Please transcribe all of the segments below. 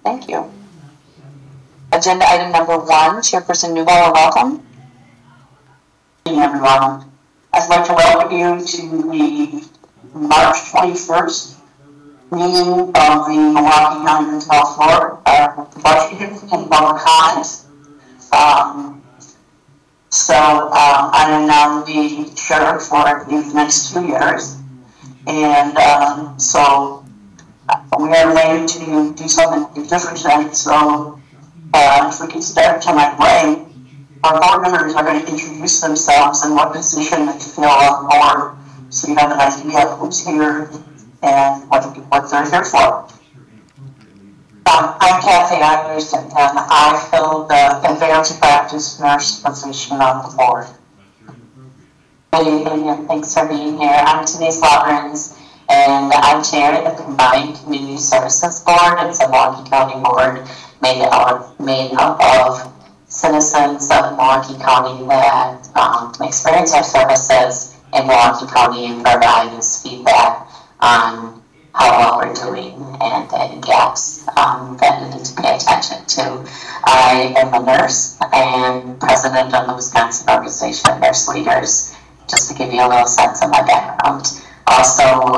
Thank you. Agenda item number 1, Chairperson Newbauer, welcome. Good evening, everyone. I'd like to welcome you to the March 21st meeting of the Milwaukee County Mental Health Board, budget and public comments. I am now the chair for the next 2 years, and we are ready to do something different tonight. So if we can start tonight, right? Our board members are going to introduce themselves and what position they fill on board, so you have an idea of who's here and what they're here for. I'm Kathy Anderson, and I fill the advanced practice nurse position on the board. Good evening, and thanks for being here. I'm Denise Laurenz, and I chair the Combined Community Services Board. It's a Milwaukee County board made up of citizens of Milwaukee County that experience our services in Milwaukee County and provide us feedback on how well we're doing and any gaps that we need to pay attention to. I am a nurse and president of the Wisconsin Organization of Nurse Leaders, just to give you a little sense of my background. Also,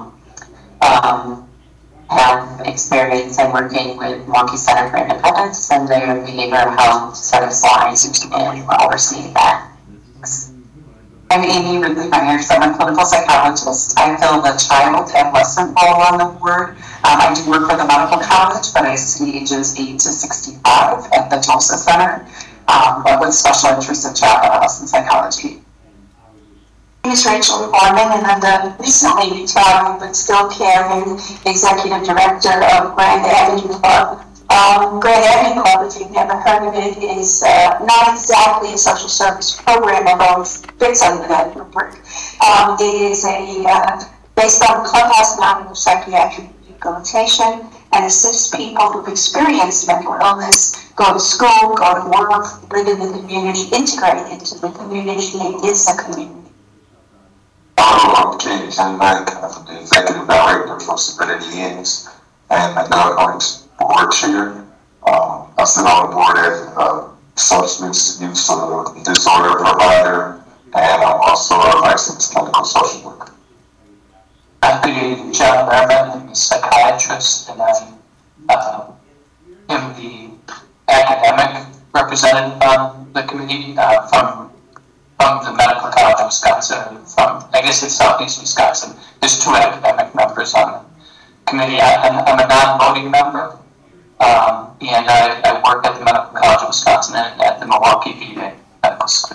have experience in working with Milwaukee Center for Independence and their behavioral health service lines and overseeing that. I'm Amy Ridley-Myers. I'm a clinical psychologist. I fill the child adolescent role on the board. I do work for the medical college, but I see ages 8 to 65 at the Tulsa Center, but with special interest in child adolescent psychology. My name is Rachel Foreman, and I'm the recently retired but still caring executive director of Grand Avenue Club. Grand Avenue Club, if you've never heard of it, is not exactly a social service program, although it fits under that rubric. It is based on the Clubhouse model of psychiatric rehabilitation and assists people who've experienced mental illness go to school, go to work, live in the community, integrate into the community, and is a community. I'm James Hanbank. I'm the executive director for Serenity Inns and the Governance Board Chair. I sit on the board as substance use disorder provider, and I'm also a licensed clinical social worker. I'm the John Merman. I'm a psychiatrist, and I am the academic representative on the committee from the Medical College of Wisconsin, it's Southeast Wisconsin. There's 2 academic members on the committee. I'm a non-voting member, and I work at the Medical College of Wisconsin and at the Milwaukee VA Medical School.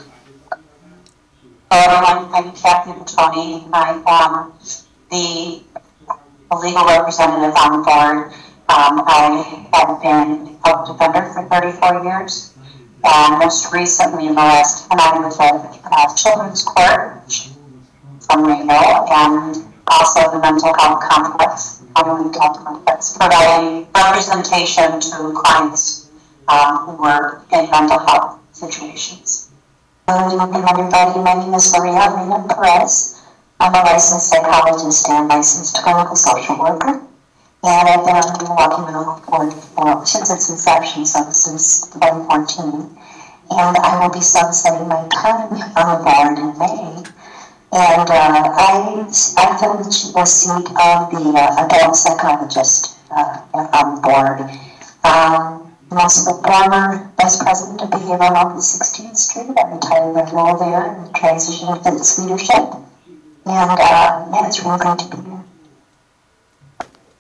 Hello, I'm Kathy Tony. I'm the legal representative on the board. I have been a public defender for 34 years. And most recently, in the last 10 I was at Children's Court from Reno, and also the Mental Health Complex, providing representation to clients who were in mental health situations. Good evening, everybody. My name is Maria Perez. I'm a licensed psychologist and licensed clinical social worker. And I've been on the Milwaukee Mental Health Board since its inception, so since 2014. And I will be sunsetting my term on the board in May. And I filled the seat of the adult psychologist on the board. I'm also the former vice president of behavioral health at 16th Street. I retired my role there and transitioned into its leadership. And it's really going to be